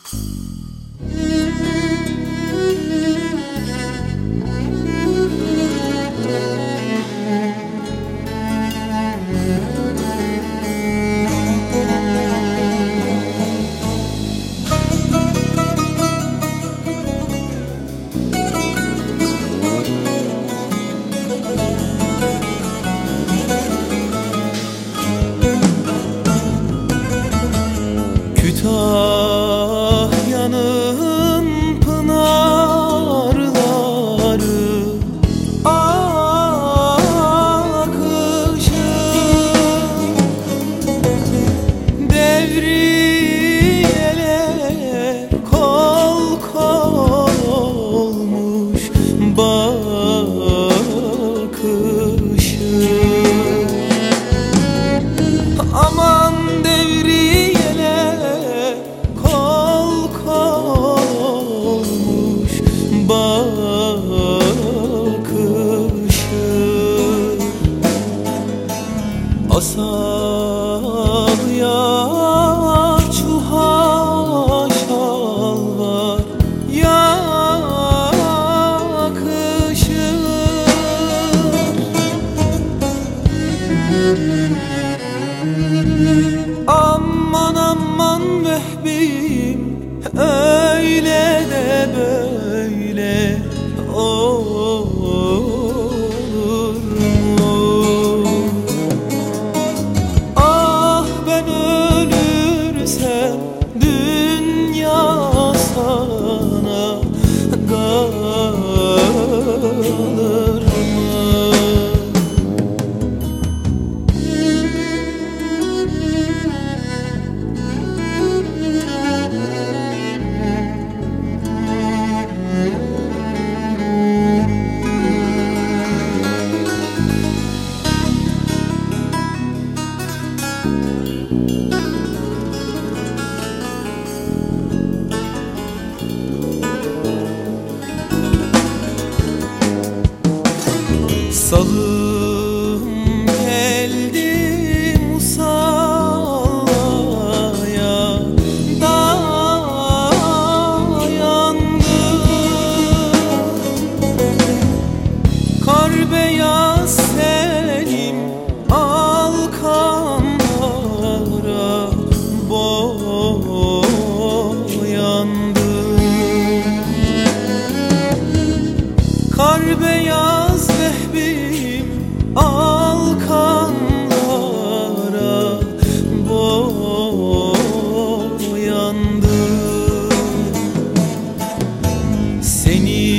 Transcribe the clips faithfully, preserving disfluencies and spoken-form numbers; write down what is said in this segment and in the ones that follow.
Kütahya'nın pınarları akışır, devriyeler kol kol olmuş bakışır. Aman devriyeler kol kol olmuş bakışır. Asalıya çuha şal var yakışır. Aman aman Vehbim, öyle de böyle olur mu? Ah ben ölürsem dünya sana kalır mı? Salım geldi musallaya, dayandı. Kar beyaz selim alkanlara boyandı. Kar beyaz Vehbim alkanlara boyandı. Seni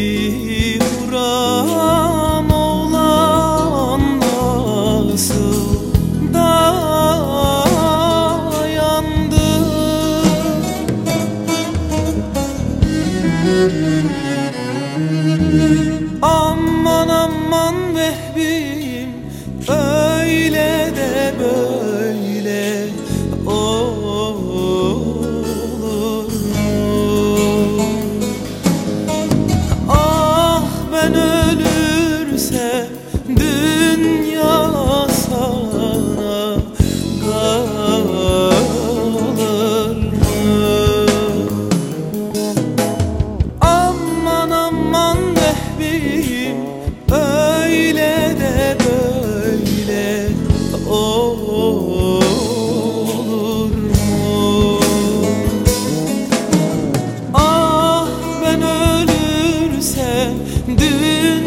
vuran oğlan nasıl dayandı? Aman aman Vehbim, öyle de böyle olur mu? Ah ben ölürsem dünya sana kalır mı? Aman aman Vehbim, öyle de böyle olur mu? Ah ben ölürsem dünya